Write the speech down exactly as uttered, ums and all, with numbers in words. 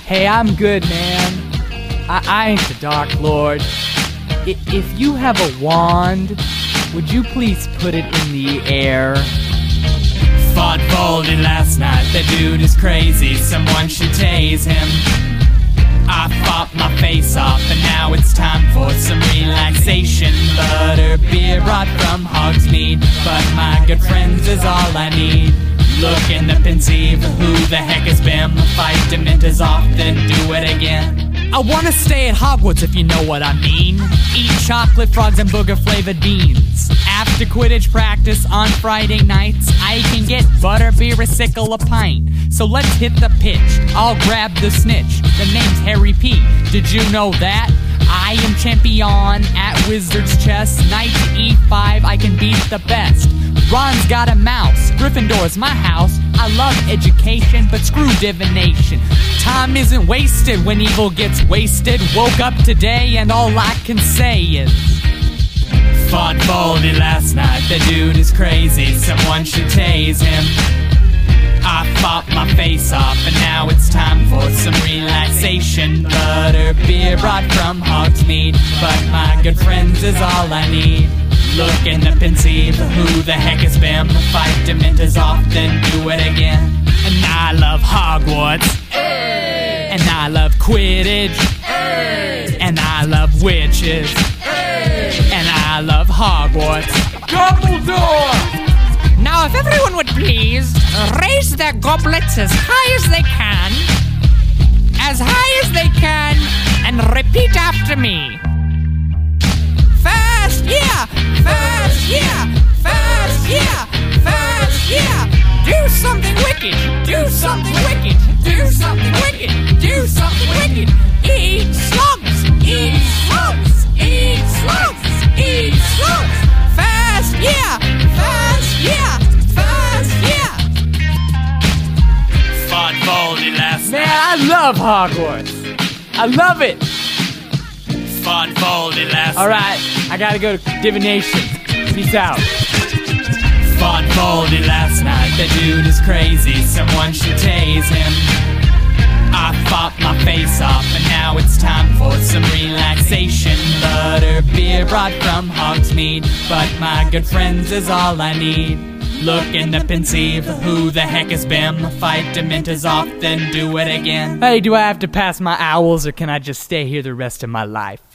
Hey, I'm good, man. I, I ain't the Dark Lord. I, if you have a wand, would you please put it in the air? Fought Baldy last night, the dude is crazy, someone should tase him. I fought my face off and now it's time for some relaxation. Butter beer brought from Hogsmeade, but my good friends is all I need. Looking to conceive who the heck has been. Fight Dementors off, then do it again. I wanna stay at Hogwarts if you know what I mean. Eat chocolate frogs and booger flavored beans. After Quidditch practice on Friday nights, I can get butterbeer a sickle a pint. So let's hit the pitch, I'll grab the snitch. The name's Harry P, did you know that? I am champion at Wizard's Chess. Knight to E five, I can beat the best. Ron's got a mouse, Gryffindor's my house. I love education, but screw divination. Time isn't wasted when evil gets wasted. Woke up today and all I can say is fought Baldy last night, the dude is crazy, someone should tase him. I fought my face off and now it's time for some relaxation. Butter beer brought from Hogsmeade, but my good friends is all I need. Looking to conceive who the heck has been. Fight Dementors off, then do it again. And I love Hogwarts, hey. And I love Quidditch, hey. And I love witches, hey. And I love Hogwarts. Dumbledore! Now if everyone would please raise their goblets as high as they can, as high as they can, and repeat after me. First year, first year, first year, first year. Do something wicked, do something wicked, do something wicked, do something wicked. Eat slugs, eat slugs, eat slugs, eat slugs. First year, first year, first year. Fought Baldy last Man, night. I love Hogwarts. I love it. Fought Baldy last Alright, I gotta go to divination. Peace out. Fought Baldy last night, the dude is crazy, someone should tase him. I fought my face off and now it's time for some relaxation. Butter beer brought from Hogsmeade, but my good friends is all I need. Looking to conceive who the heck has been. Fight Dementors off, then do it again. Hey, do I have to pass my owls or can I just stay here the rest of my life?